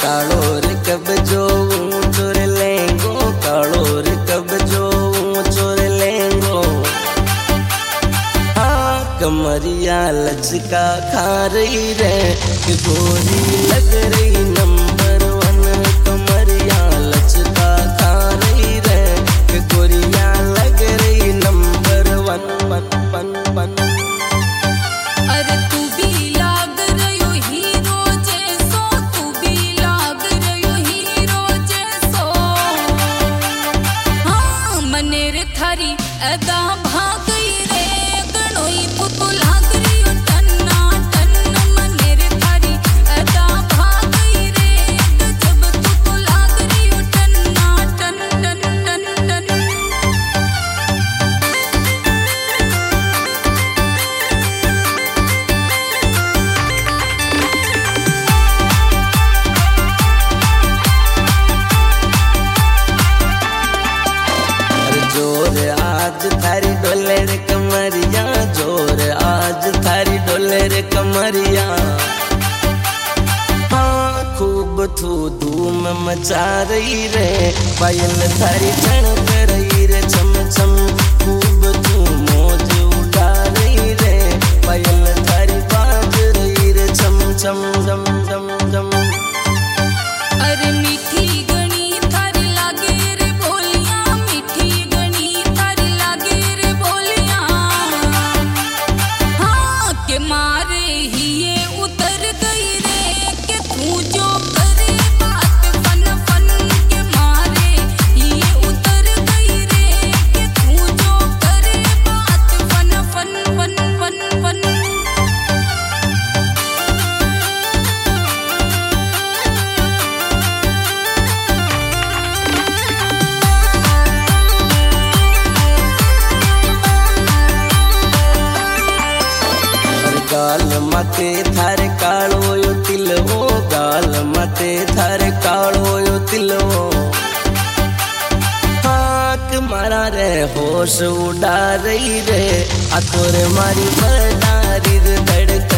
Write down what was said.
कालो रे कब जो चोर लेंगो, कालो रे कब जो चोर लेंगो। कमरिया लचका खा रही रे कि गोरी लग रही नंबर 1। कमरिया लचका खा रही रे कि गोरिया लग रही नंबर 1। अरे तू भी लाग रयो हीरो जैसो, तू भी लाग रयो हीरो जैसो। हाँ मने रे थारी अदा भाग गई रे गणोई पुतु लाग रयो टन्ना टन। मने रे थारी अदा भाग गई रे जब तू लाग रयो टन्ना टन टन टन टन। जोर आज थारी डोले रे कमरिया, जोर आज थारी डोले रे कमरिया। हाँ खूब तू धूम मचा रही रे, पायल थारी झड़क रही रे छम छम। खूब तू मौज उड़ा रही रे, पायल थारी बाज रही रे छम छम छम छम छम। अरे मीठी गणी थारी लागे रे बोलियां, मीठी गणी थारी लागे रे बोलियां। हाँ के मारे ही ये उतर गई रे के तू जो करे बात फन फन। के मारे ही ये उतर गई रे के तू जो करे बात फन फन फन फन फन। गाल मते थारे कालो यो तिलवो, गाल मते थारे कालो यो तिलवो। हाक मारा रे होश उड़ा रही रे, आ तोरे मारी बरदारी धड़क